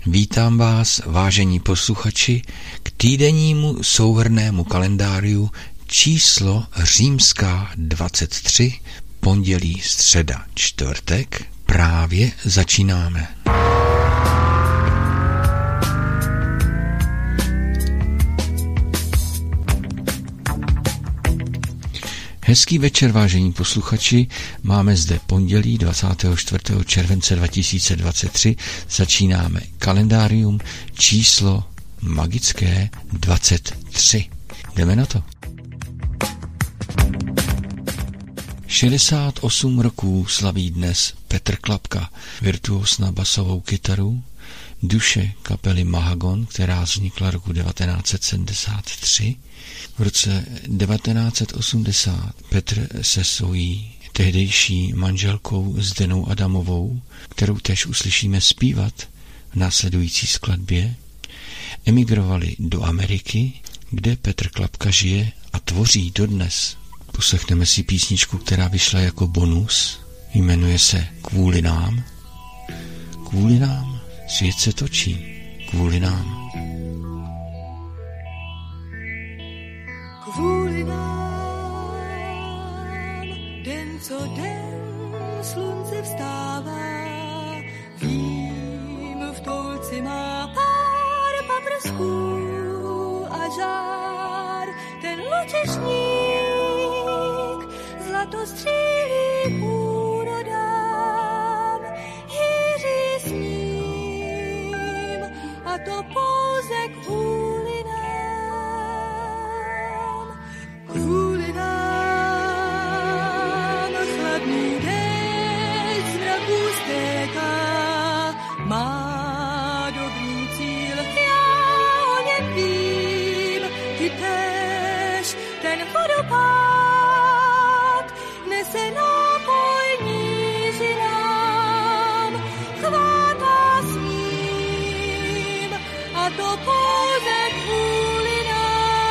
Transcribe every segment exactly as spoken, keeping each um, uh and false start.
Vítám vás, vážení posluchači, k týdennímu souhrnnému kalendáriu číslo římská dvacet tři, pondělí, středa, čtvrtek. Právě začínáme. Hezký večer, vážení posluchači, máme zde pondělí dvacátého čtvrtého července dva tisíce dvacet tři, začínáme kalendárium číslo magické dvacet tři. Jdeme na to. šedesát osm roků slaví dnes Petr Klapka, virtuos na basovou kytaru, duše kapely Mahagon, která vznikla roku devatenáct set sedmdesát tři. V roce devatenáct set osmdesát Petr se svojí tehdejší manželkou Zdenou Adamovou, kterou též uslyšíme zpívat v následující skladbě, emigrovali do Ameriky, kde Petr Klapka žije a tvoří dodnes. Poslechneme si písničku, která vyšla jako bonus, jmenuje se Kvůli nám. Kvůli nám svět se točí, kvůli nám. Kvůli nám, den co den, slunce vstává, vím, v toulci má pár paprsků a žár, ten lučešník zlato střílí úrodám, hýří s ním, a to pouze kvůli nám. Kvůli nám chladný déšť z mraků stéká, má dobrý cíl, já o něm vím, ty též, ten vodopád nese nápoj nížinám, chvátá s ním, a to pouze kvůli nám.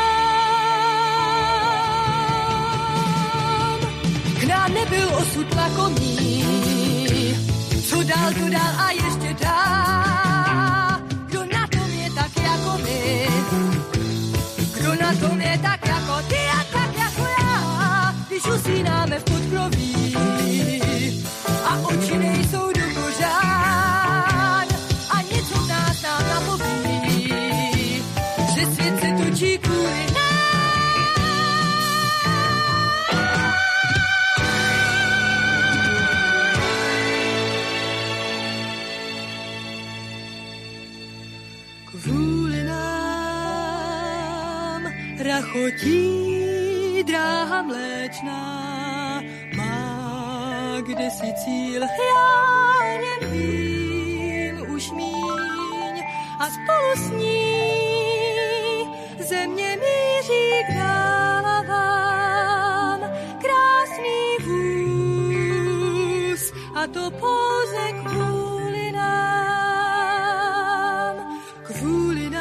K nám nebyl osud lakomý, co dál, to dál a ještě dál. Kdo na tom je tak jako my, kdo na tom je tak jako ty a tak jako já, když usínáme v podkroví a oči nejsou do kožán a něco v nás nám napoví, že svět se točí kvůli nám. Kvůli nám rachotí dráha mléčná, má kdesi cíl, já o něm vím už míň, a spolu s ní země míří k dálám, krásný vůz, a to pouze kvůli nám. Kvůli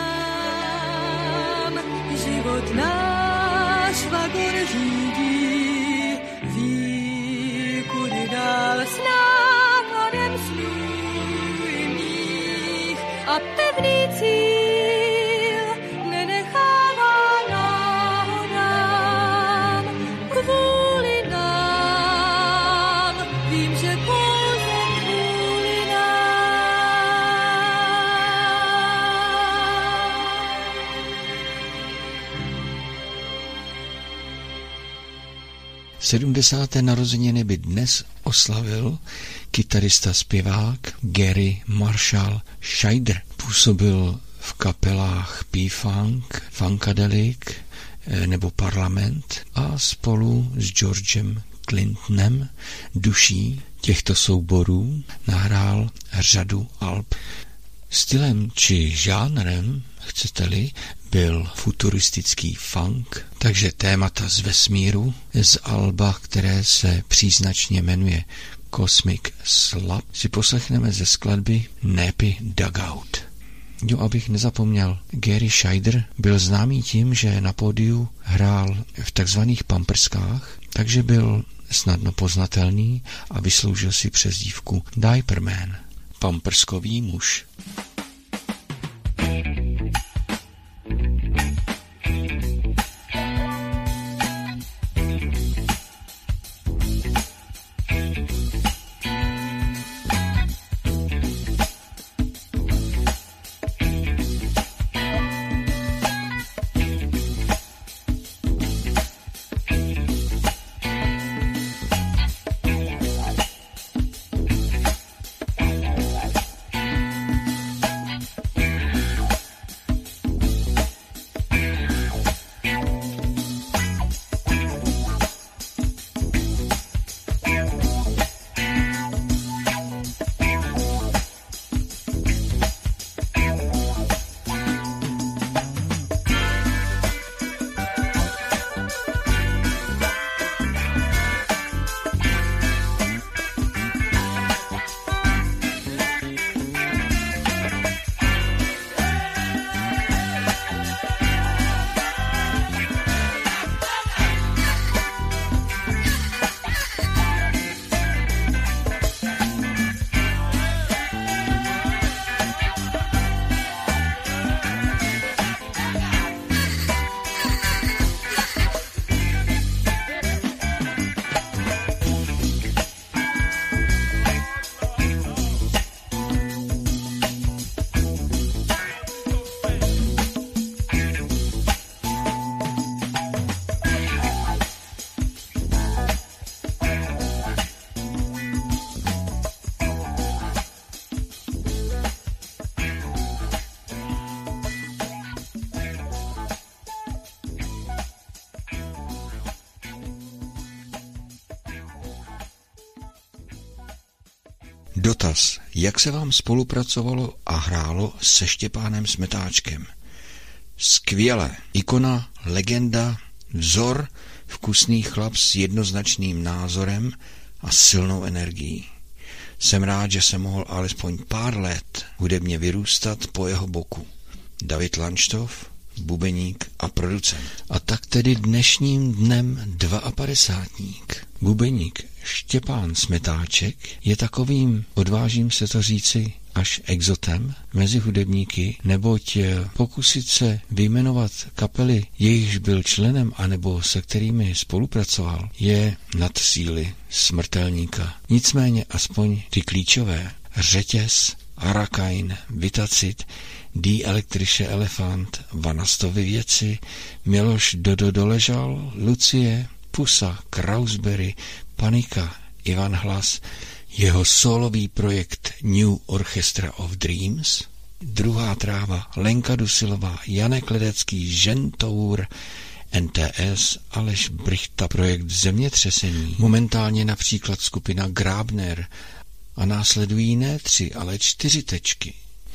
nám život náš vagon řídí, ví, kudy dál s nákladem snů mých, a pevný cíl nenechává náhodám. Kvůli nám vím, že pouze kvůli nám. sedmdesáté narozeniny by dnes oslavil kytarista zpěvák Gary Marshall Scheider. Působil v kapelách P-Funk, Funkadelic nebo Parlament a spolu s Georgem Clintonem, duší těchto souborů, nahrál řadu alb. Stylem či žánrem, chcete-li, byl futuristický funk, takže témata z vesmíru, z alba, které se příznačně jmenuje Cosmic Slab, si poslechneme ze skladby Nappy Dugout. Jo, abych nezapomněl, Gary Scheider byl známý tím, že na pódiu hrál v takzvaných pamperskách, takže byl snadno poznatelný a vysloužil si přezdívku Diaper Man, pamperskový muž. Dotaz. Jak se vám spolupracovalo a hrálo se Štěpánem Smetáčkem? Skvěle. Ikona, legenda, vzor, vkusný chlap s jednoznačným názorem a silnou energií. Jsem rád, že jsem mohl alespoň pár let hudebně vyrůstat po jeho boku. David Lanštov, bubeník a producent. A tak tedy dnešním dnem padesátník. Bubeník Štěpán Smetáček je takovým, odvážím se to říci, až exotem mezi hudebníky, neboť pokusit se vyjmenovat kapely, jejichž byl členem anebo se kterými spolupracoval, je nad síly smrtelníka. Nicméně aspoň ty klíčové: Řetěz, Arakain, Vitacit, D. Elektriše Elefant, Vanastovy věci, Miloš Dodo Doležal, Lucie, Pusa, Krausberry, Panika, Ivan Hlas, jeho solový projekt New Orchestra of Dreams, Druhá tráva, Lenka Dusilová, Janek Ledecký, Žentour, N T S, Aleš Brichta, projekt Zemětřesení, momentálně například skupina Grabner a následují ne tři, ale čtyři tečky.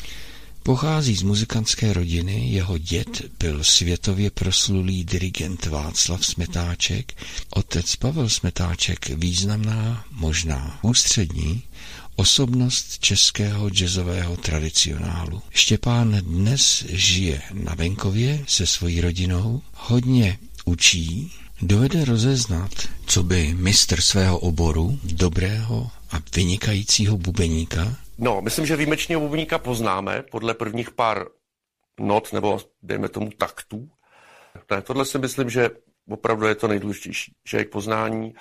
Pochází z muzikantské rodiny, jeho děd byl světově proslulý dirigent Václav Smetáček, otec Pavel Smetáček významná, možná ústřední osobnost českého jazzového tradicionálu. Štěpán dnes žije na venkově se svojí rodinou, hodně učí, dovede rozeznat, co by mistr svého oboru, dobrého a vynikajícího bubeníka. No, myslím, že výjimečného bubeníka poznáme podle prvních pár not, nebo dejme tomu taktů. Ne, tohle si myslím, že opravdu je to nejdůležitější, že je k poznání,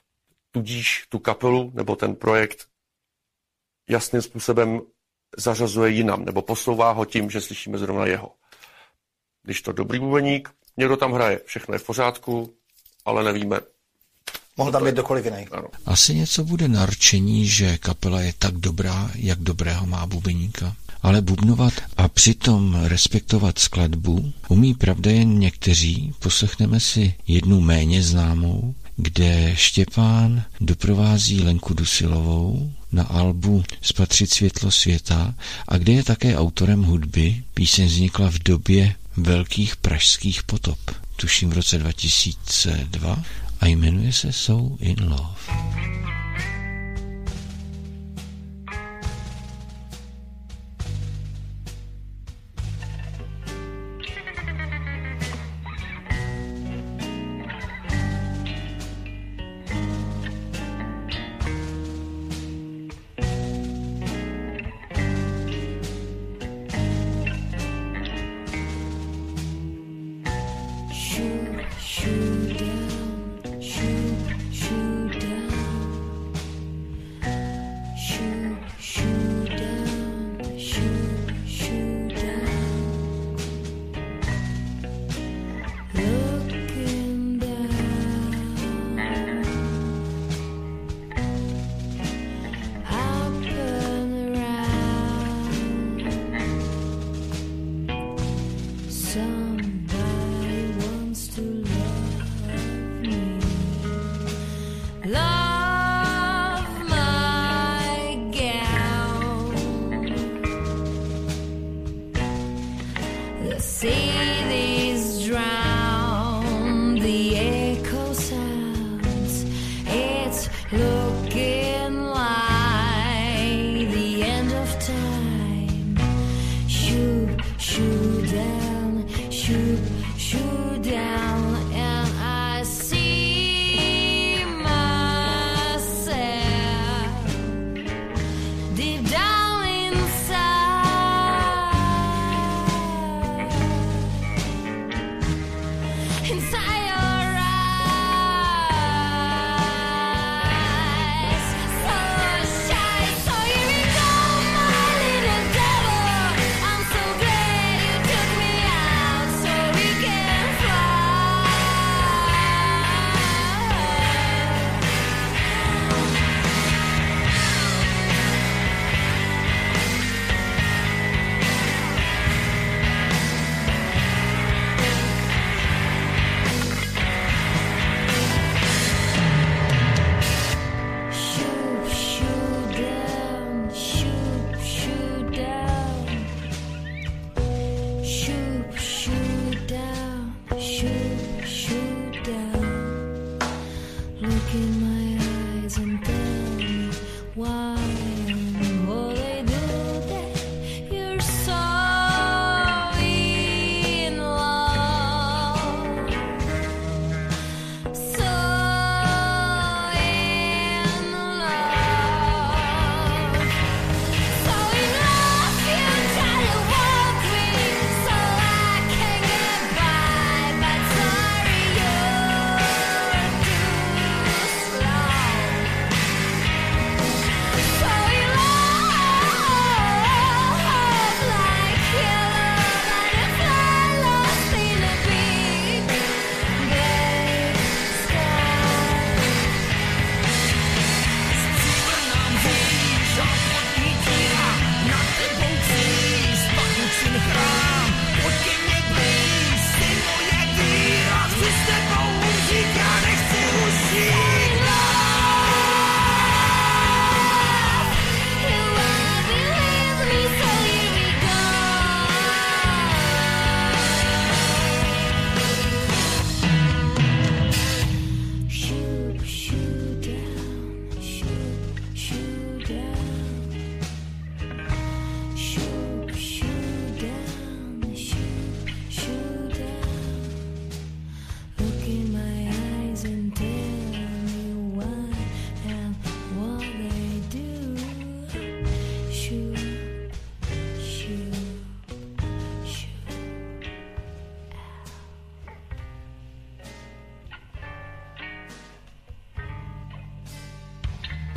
tudíž tu kapelu nebo ten projekt jasným způsobem zařazuje jinam, nebo posouvá ho tím, že slyšíme zrovna jeho. Když to dobrý bubeník, někdo tam hraje, všechno je v pořádku, ale nevíme. Mohl tam být kdokoliv jiný. Ano. Asi něco bude narčení, že kapela je tak dobrá, jak dobrého má bubeníka. Ale bubnovat a přitom respektovat skladbu umí pravda jen někteří. Poslechneme si jednu méně známou, kde Štěpán doprovází Lenku Dusilovou na albu Spatřit světlo světa a kde je také autorem hudby. Píseň vznikla v době velkých pražských potop, tuším v roce dva tisíce dva, a jmenuje se So in Love.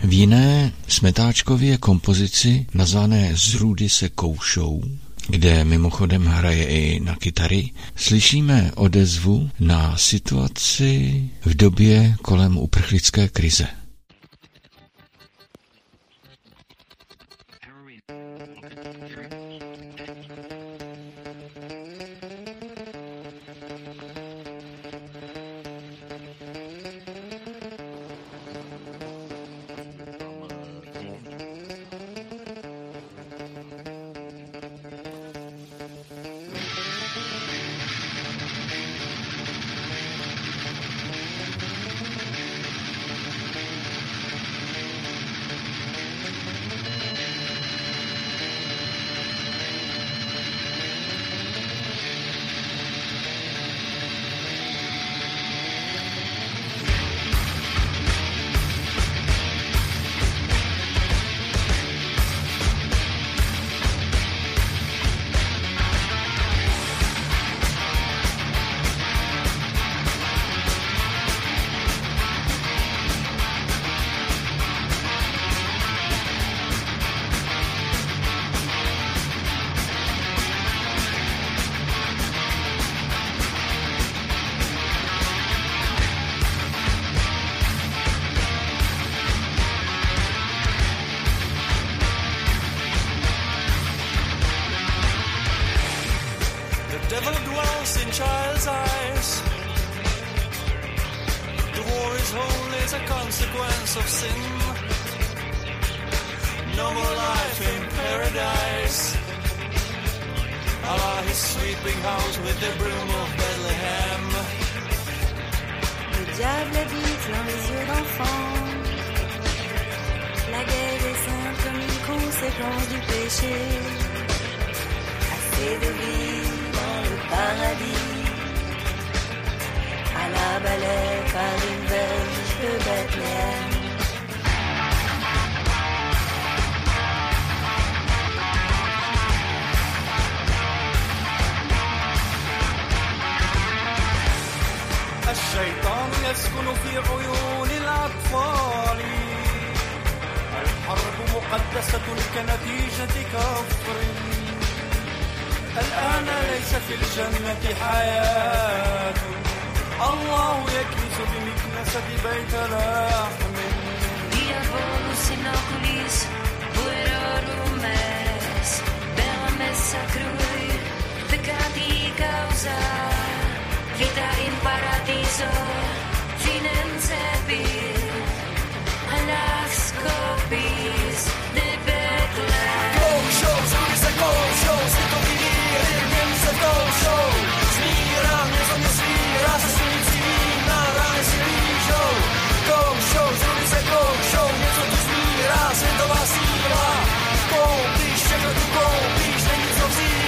V jiné Smetáčkově kompozici nazvané Zrůdy se koušou, kde mimochodem hraje i na kytary, slyšíme odezvu na situaci v době kolem uprchlické krize. Devil dwells in child's eyes. The war is wholly as a consequence of sin. No more life in paradise. Allah is sweeping house with the broom of Bethlehem. Le diable habite dans les yeux d'enfant. La guerre est simple comme une conséquence du péché. Assez de vie dans le paradis, à la balai par une verge de Bethléem. الشيطان يسكن في عيون الأطفال. الحرب مقدسة كنتيجة كفر. الآن ليس في الجنة حياة. الله يكنس بمكنسة بيت لحم. Diabolus in oculis puerorum es, bella messa crui, peccati causa, vita in paradiso, finem sepir, alas scopis de Bethlehem. Go show, zrób se go show, se to vidí, jen se go show. Smíra, něco mě smíra, se svící vína, rány si lížou. Go show, zrób se go show, něco tu smíra, světová síla. Koupíš, všechno tu koupíš, není co vzít.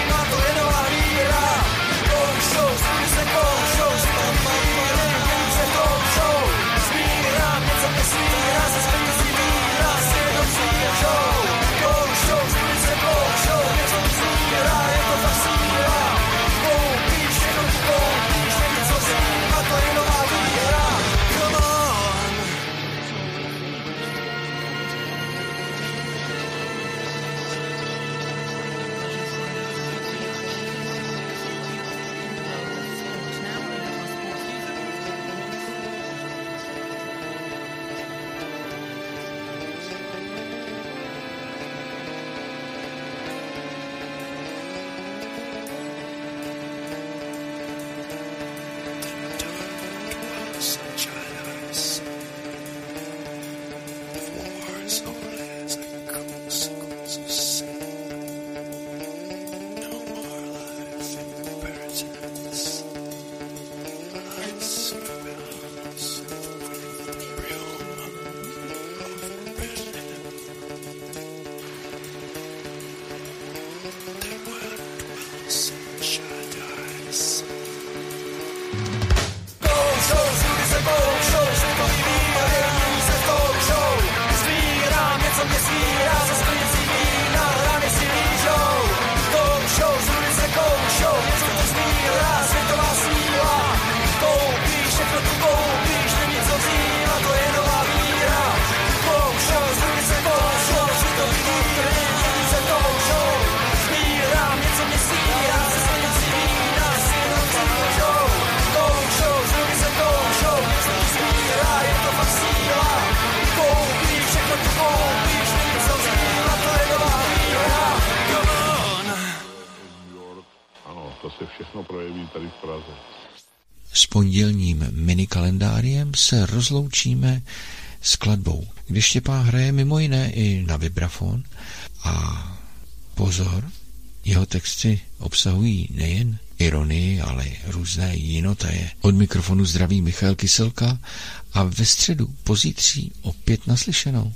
to se všechno projeví tady v Praze. S pondělním minikalendáriem se rozloučíme skladbou, kde Štěpán hraje mimo jiné i na vibrafon a pozor, jeho texty obsahují nejen ironii, ale různé jinotaje. Od mikrofonu zdraví Michal Kyselka a ve středu pozítří opět naslyšenou.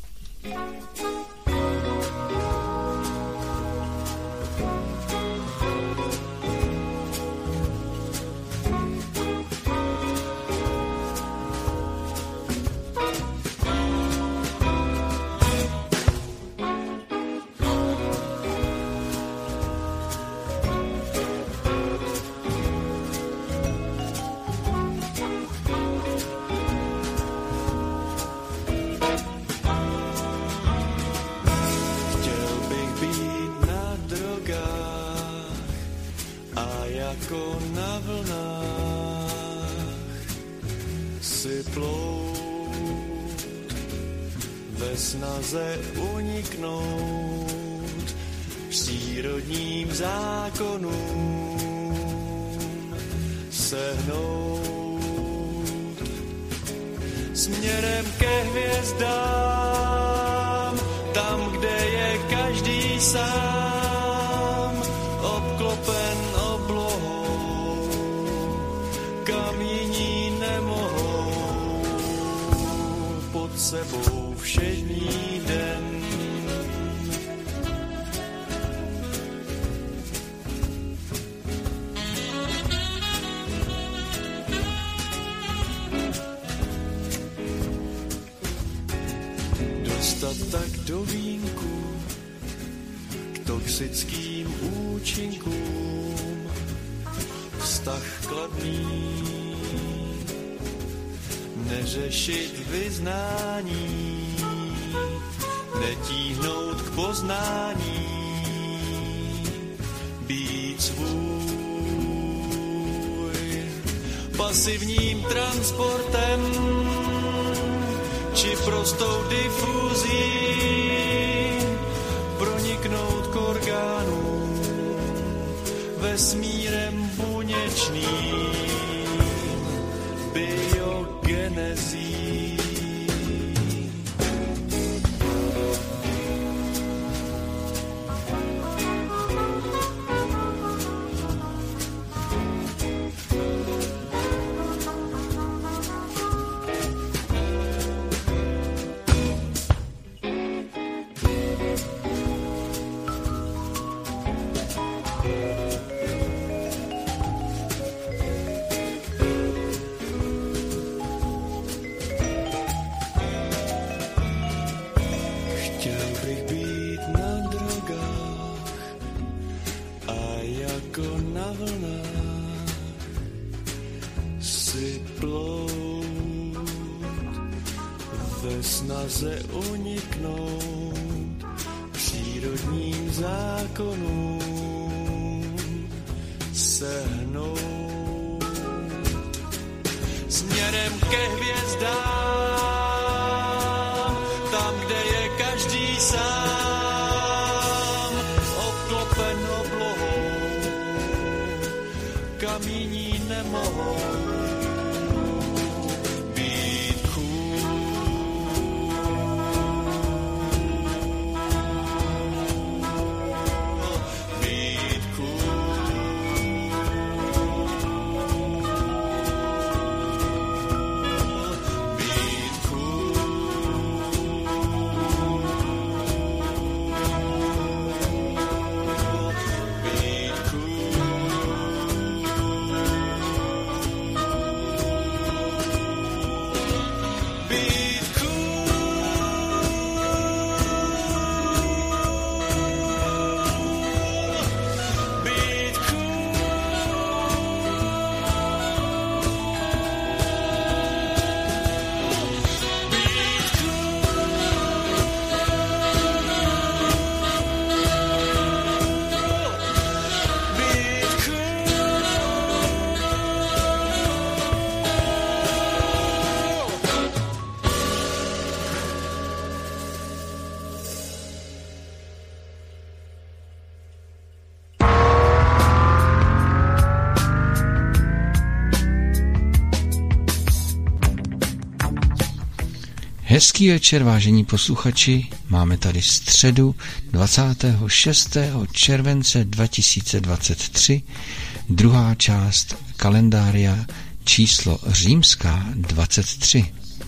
Snaze uniknout přírodním zákonům, sehnout směrem ke hvězdám, tam, kde je každý sám, obklopen oblohou, kam jiní nemohou, pod sebou všední den. Dostat tak do vínku k toxickým účinkům, vztah kladný, neřešit vyznání, netíhnout k poznání, být svůj pasivním transportem či prostou difuzí, proniknout k orgánům vesmírem buněčným, biogenezí. Snaze uniknout přírodním zákonům, sehnout směrem ke hvězdám, tam, kde je každý sám, obklopen oblohou, kam jiní nemohou. Hezký večer, vážení posluchači. Máme tady středu dvacátého šestého července dva tisíce dvacet tři, druhá část kalendária číslo římská dvacet tři.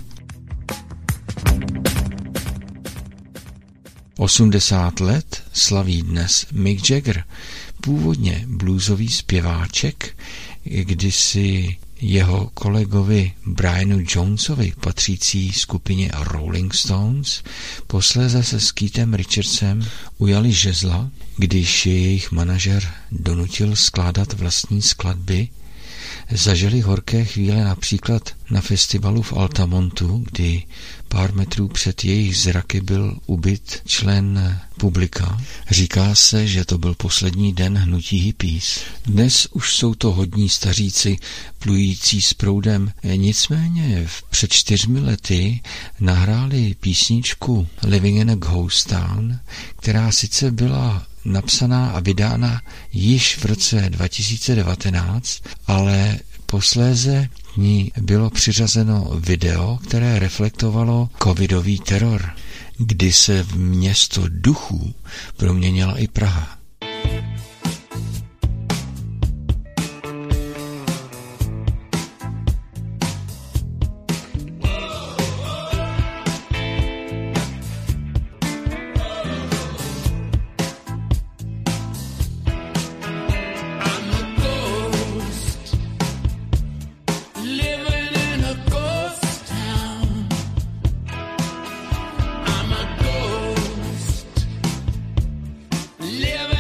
osmdesát let slaví dnes Mick Jagger, původně bluesový zpěváček, kdysi jeho kolegovi Brianu Jonesovi patřící skupině Rolling Stones posléze se s Keithem Richardsem ujali žezla, když jejich manažer donutil skládat vlastní skladby. Zažili horké chvíle například na festivalu v Altamontu, kdy pár metrů před jejich zraky byl ubyt člen publika. Říká se, že to byl poslední den hnutí hippies. Dnes už jsou to hodní staříci plující s proudem. Nicméně před čtyřmi lety nahráli písničku Living in a Ghost Town, která sice byla napsaná a vydána již v roce dva tisíce devatenáct, ale posléze ní bylo přiřazeno video, které reflektovalo covidový teror, kdy se v město duchů proměnila i Praha. Living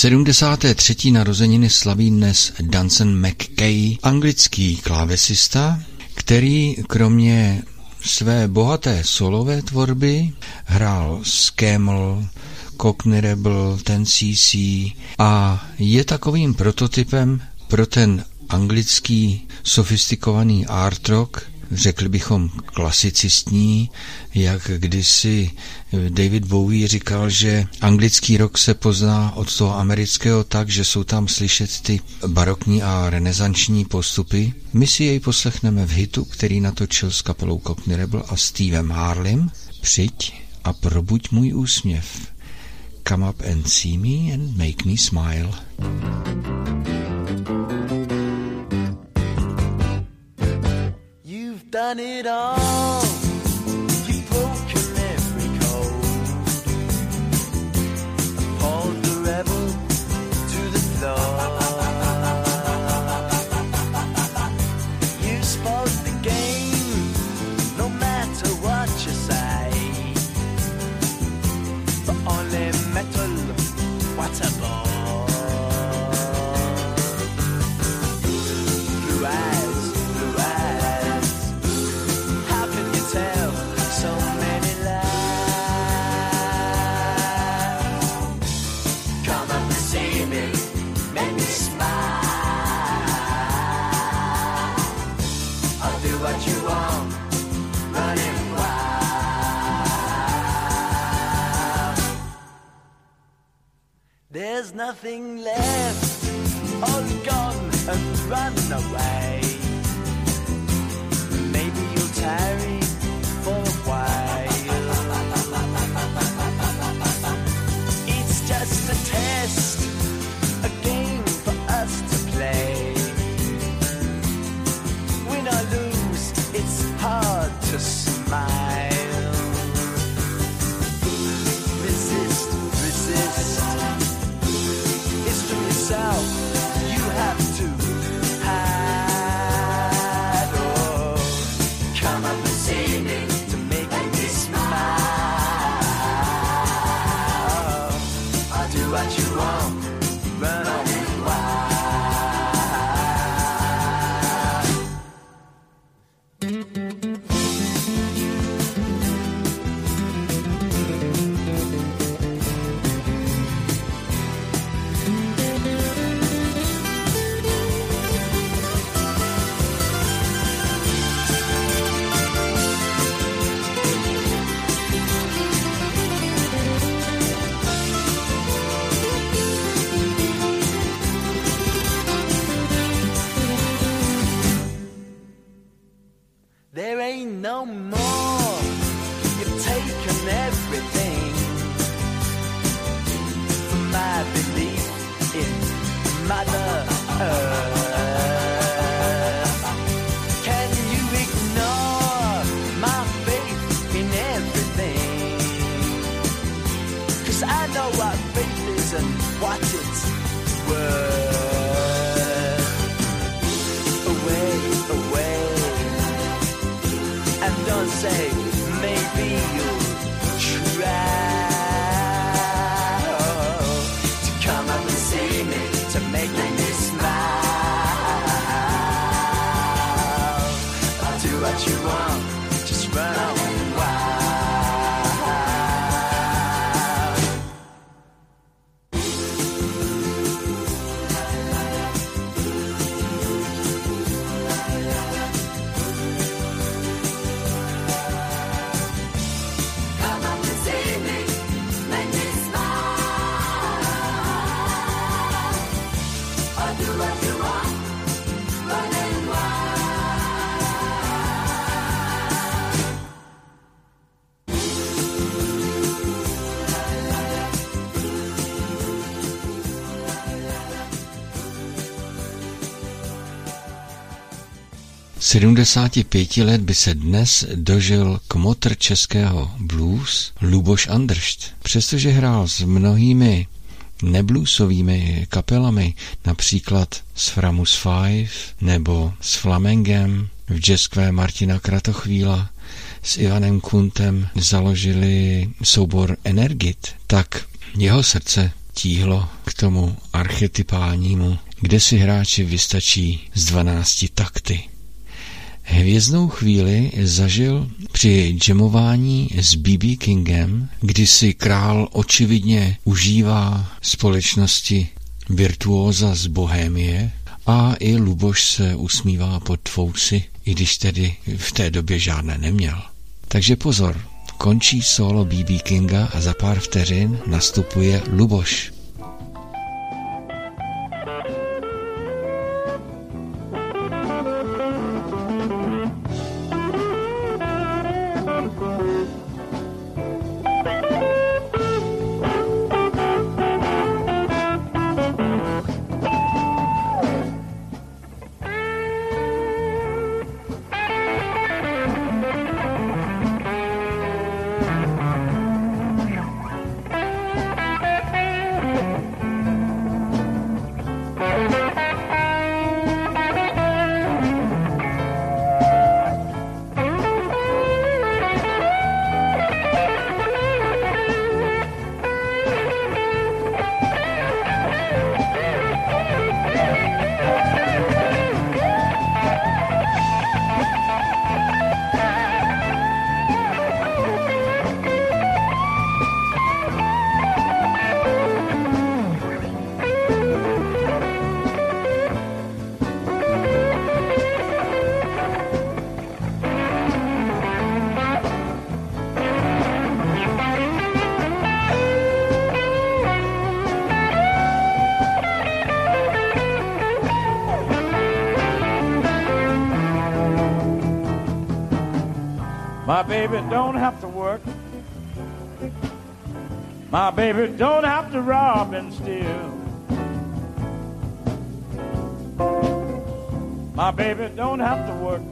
sedmdesáté třetí narozeniny slaví dnes Duncan McKay, anglický klávesista, který kromě své bohaté solové tvorby hrál s Camel, Cockney Rebel, Ten C C a je takovým prototypem pro ten anglický sofistikovaný art rock, řekli bychom klasicistní, jak kdysi David Bowie říkal, že anglický rock se pozná od toho amerického tak, že jsou tam slyšet ty barokní a renesanční postupy. My si jej poslechneme v hitu, který natočil s kapelou Cockney Rebel a Stevem Harlem. Přijď a probuď můj úsměv. Come up and see me and make me smile. Done it all. You've broken every code. Pulled the rebel to the floor. You spoke the game, no matter what you say. But only metal, what a bore. Blue eyes, blue eyes. Tell so many lies. Come up and see me, make me smile. I'll do what you want, running wild. There's nothing left, all gone and run away. Maybe you'll tarry for a while. It's just a test, a game for us to play. Win or lose, it's hard to smile. Resist, resist. It's to yourself you have to hide. Oh, come up and see me. What you want, run away There ain't no more. You've taken everything from my belief in Mother Earth. Can you ignore my faith in everything? 'Cause I know what faith is and what it's worth. Away, away. And don't say, maybe you'll try oh, to come up and see me, to make me smile. I'll do what you want, just run away wild. sedmdesáti pěti let by se dnes dožil kmotr českého blues Luboš Andršt. Přestože hrál s mnohými nebluesovými kapelami, například s Framus Five nebo s Flamengem, v jazzkvé Martina Kratochvíla, s Ivanem Kuntem založili soubor Energit, tak jeho srdce tíhlo k tomu archetypálnímu, kde si hráči vystačí z dvanácti takty. Hvězdnou chvíli zažil při jamování s bé bé Kingem, kdy si král očividně užívá společnosti virtuóza z Bohémie a i Luboš se usmívá pod fousy, i když tedy v té době žádné neměl. Takže pozor, končí solo bé bé Kinga a za pár vteřin nastupuje Luboš. My baby don't have to work. My baby don't have to rob and steal. My baby don't have to work.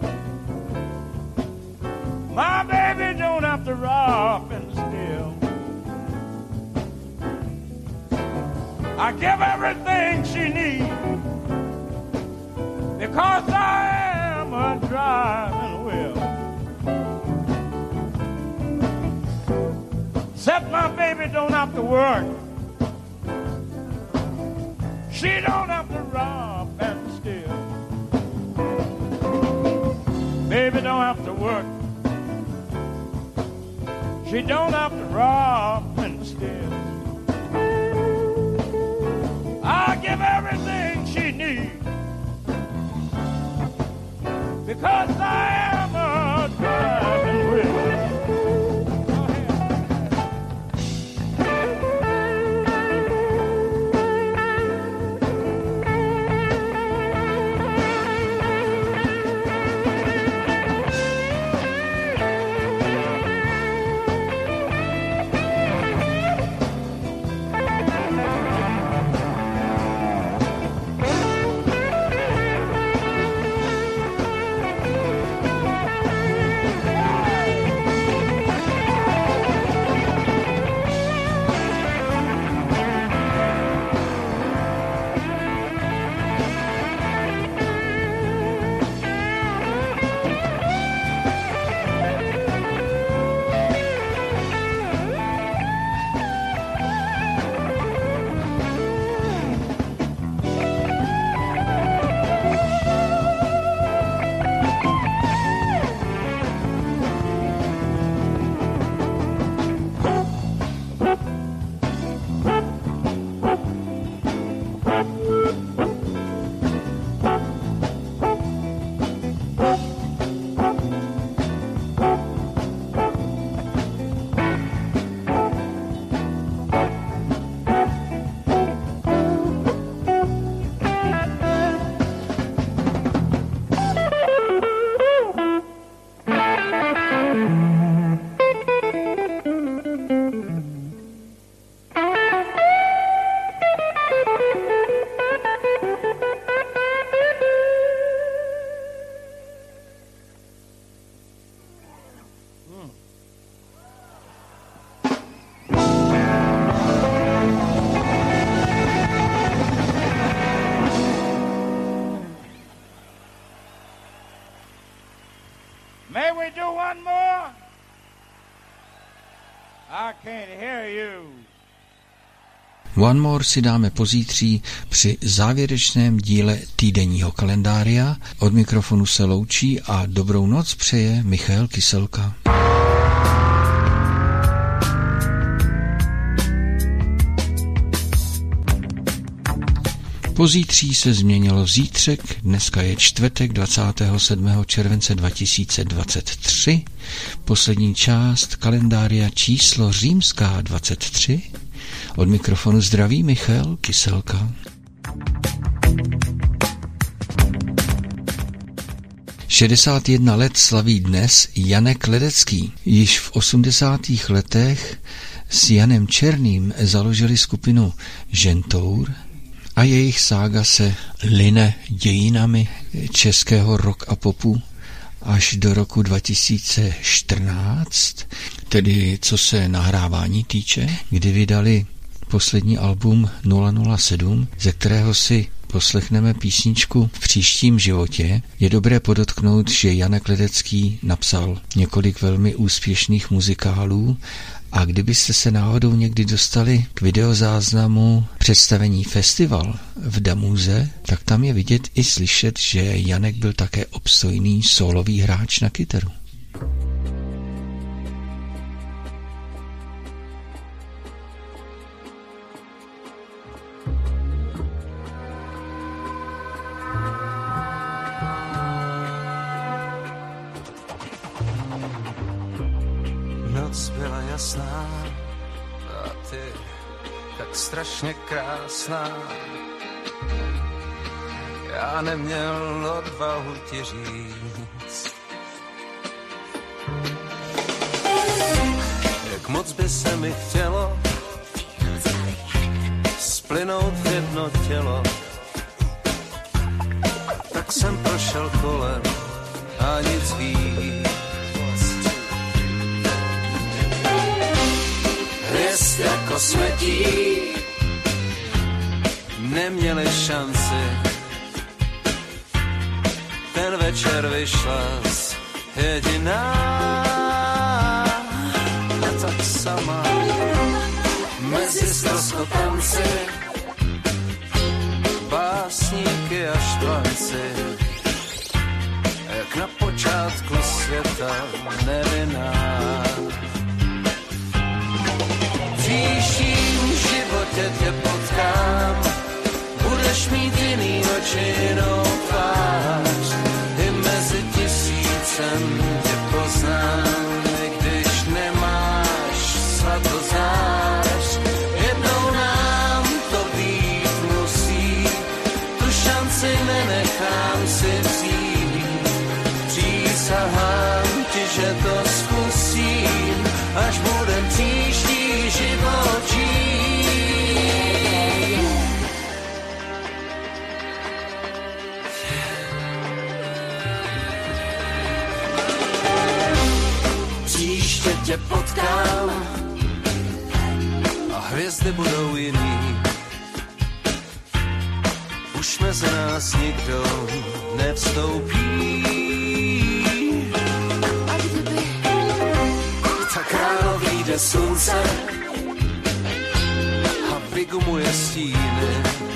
My baby don't have to rob and steal. I give everything she needs because I am a driving wheel. Except my baby don't have to work. She don't have to rob and steal. Baby don't have to work. She don't have to rob and steal. I give everything she needs because I am a driving wheel. May we do one more? I can't hear you. One More si dáme pozítří při závěrečném díle týdenního kalendária. Od mikrofonu se loučí a dobrou noc přeje Michal Kyselka. Pozítří se změnilo v zítřek, dneska je čtvrtek dvacátého sedmého července dva tisíce dvacet tři, poslední část kalendária číslo římská dvacet tři. Od mikrofonu zdraví Michal Kyselka. šedesát jedna let slaví dnes Janek Ledecký. Již v osmdesátých letech s Janem Černým založili skupinu Žentour a jejich sága se line dějinami českého rock a popu až do roku dva tisíce čtrnáct, tedy co se nahrávání týče, kdy vydali poslední album nula nula sedm, ze kterého si poslechneme písničku V příštím životě. Je dobré podotknout, že Janek Ledecký napsal několik velmi úspěšných muzikálů a kdybyste se náhodou někdy dostali k videozáznamu představení Festival v Damuze, tak tam je vidět i slyšet, že Janek byl také obstojný sólový hráč na kytaru. Noc byla jasná a ty tak strašně krásná. Já neměl odvahu ti říct, jak moc by se mi chtělo splynout v jedno tělo. Tak jsem prošel kolem a nic víc. Hvězd jako smetí neměli šanci. Ten večer vyšla jediná a tak sama mezi ztroskotanci, básníky a štvanci, jak na počátku světa nevinná. V příštím životě tě potkám, budeš mít jiný oči, jinou tvář, i mezi tisícem tě poznám, i když nemáš svatozář. Jednou nám to být musí, tu šanci nenechám si vzít. Přísahám ti, že to zkusím, až budem příští život žít. Příště tě potkám a hvězdy budou jiný. Už mezi nás nikdo nevstoupí. A kdyby tak ráno vyjde slunce a vygumuje stíny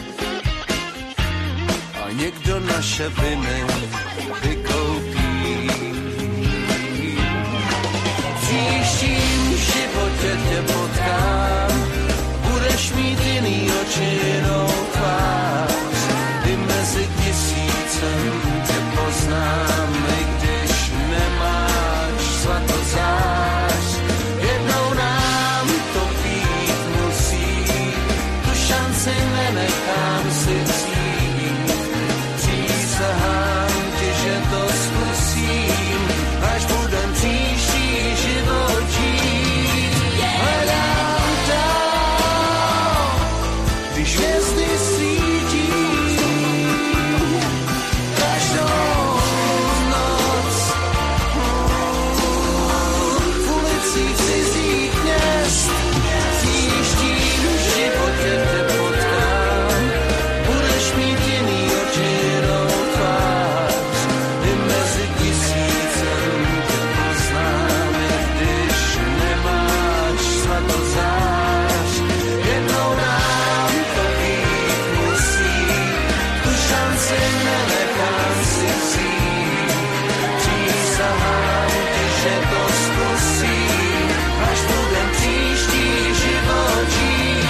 a někdo naše viny vykoupí. V příštím životě tě potkám, budeš mít jiný oči, jinou tvář, i mezi tisícem tě poznám, i když nemáš svatozář. Jednou nám to být musí, tu šanci nenechám si vzít. Přísahám ti, že to zkusím, až budem příští život žít. Hledám dál, když hvězdy svítí, každou si nenechám si vzít. Přísahám ti, že to zkusím, až budem příští život žít.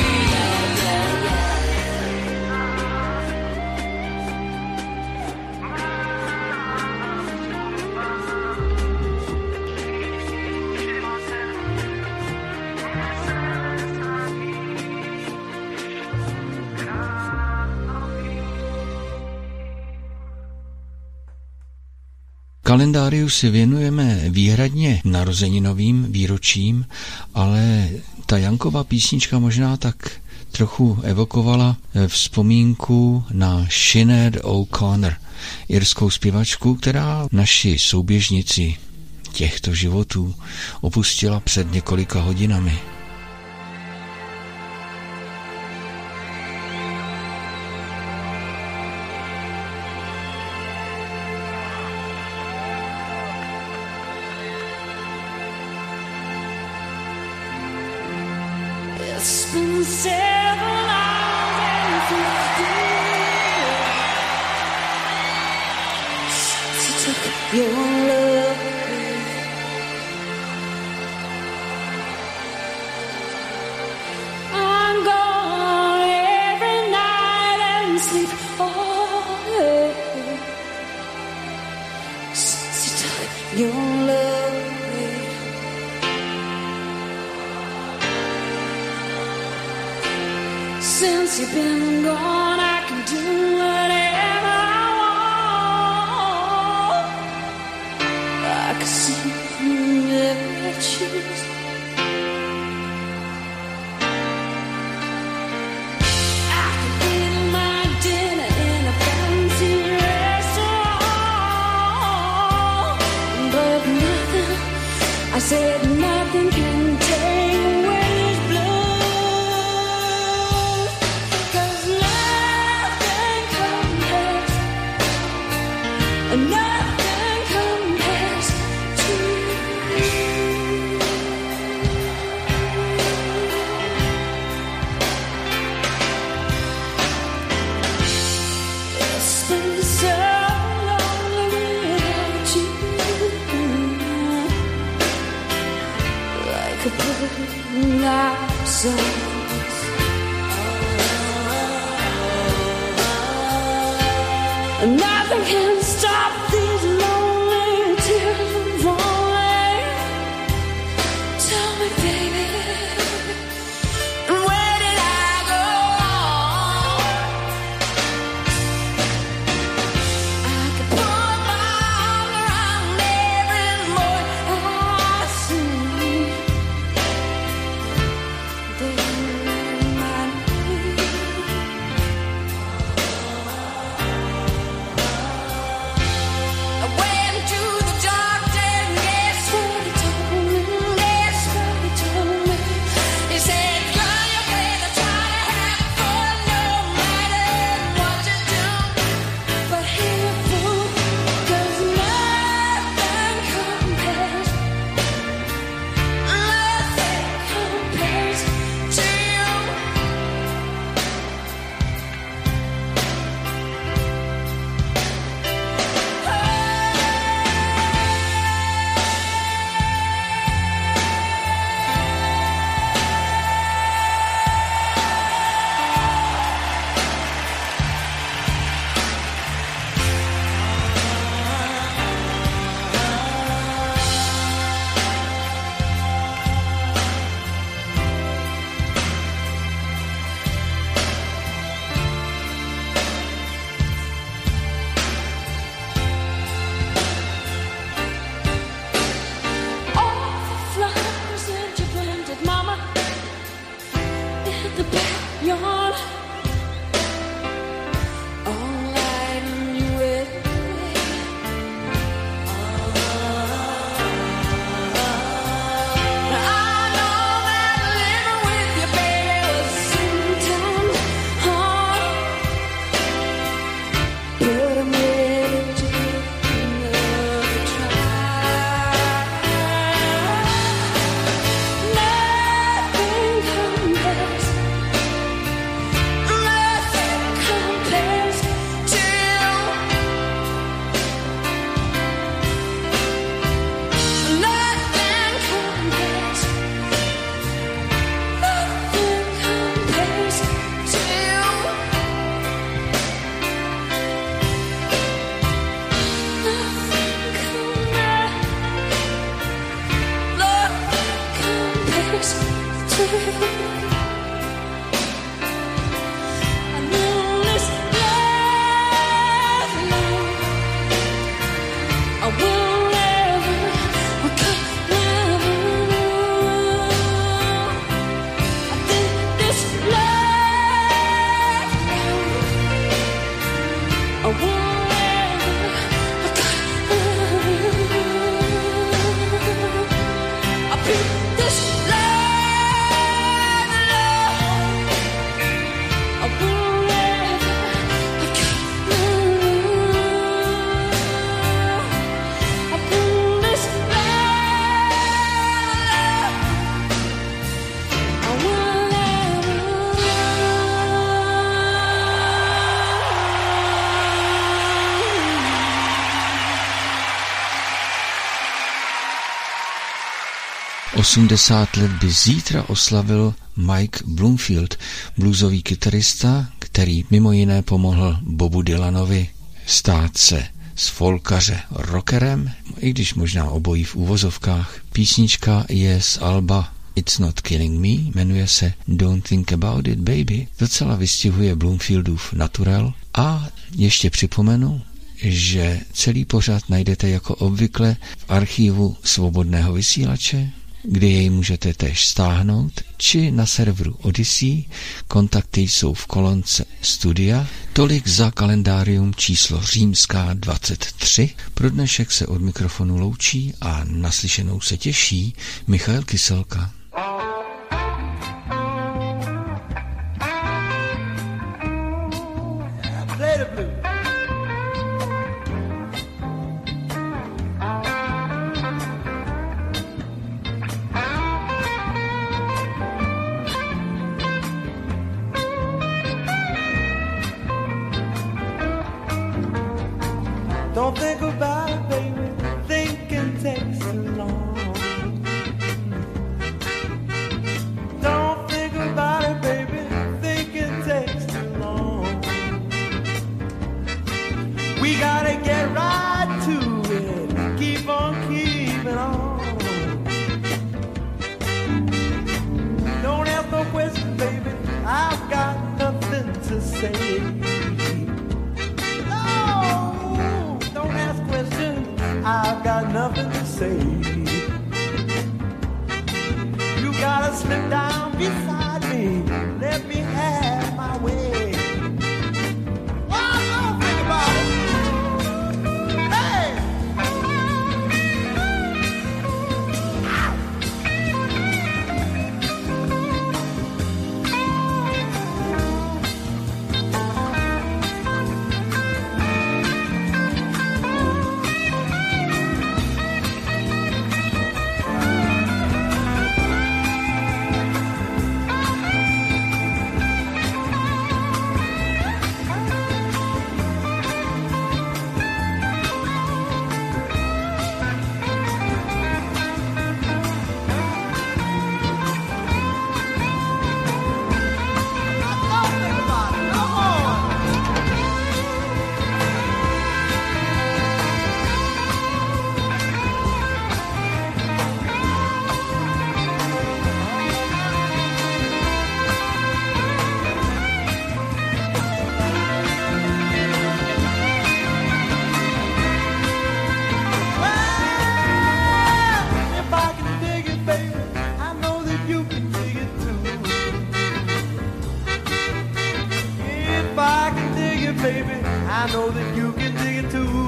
Kalendáriu si věnujeme výhradně narozeninovým výročím, ale ta Jankova písnička možná tak trochu evokovala vzpomínku na Sinead O'Connor, irskou zpěvačku, která naši souběžnici těchto životů opustila před několika hodinami. It's been seven hours and fifty since you took your love away. I'm gone every night and sleep all day since you took your love away. Since you've been gone, I can do whatever I want. I can sing whenever I choose. I can eat my dinner in a fancy restaurant, but nothing, I said nothing can take away this blue. Nothing compares to you. It's been so long without you, like a bird without song. Nothing can stop these lonely tears from falling. Tell me, baby, where did I go wrong? I could put my arm around every boy I see. They remind me. osmdesát let by zítra oslavil Mike Bloomfield, bluesový kytarista, který mimo jiné pomohl Bobu Dylanovi stát se z folkaře rockerem, i když možná obojí v úvozovkách. Písnička je z alba It's Not Killing Me, jmenuje se Don't Think About It Baby, docela vystihuje Bloomfieldův naturel a ještě připomenu, že celý pořad najdete jako obvykle v archivu Svobodného vysílače, kde jej můžete též stáhnout, či na serveru Odyssey. Kontakty jsou v kolonce Studia. Tolik za kalendárium číslo římská dvacet tři. Pro dnešek se od mikrofonu loučí a naslyšenou se těší Michael Kyselka. Don't think about it, baby. Thinking takes too long. Don't think about it, baby. Thinking takes too long. We gotta get right to it. Keep on keeping on. Don't ask no questions, baby. I've got nothing to say. I've got nothing to say. You gotta slip down beside me. Let me have my way. Why don't think about it? Hey! Baby, I know that you can dig it too.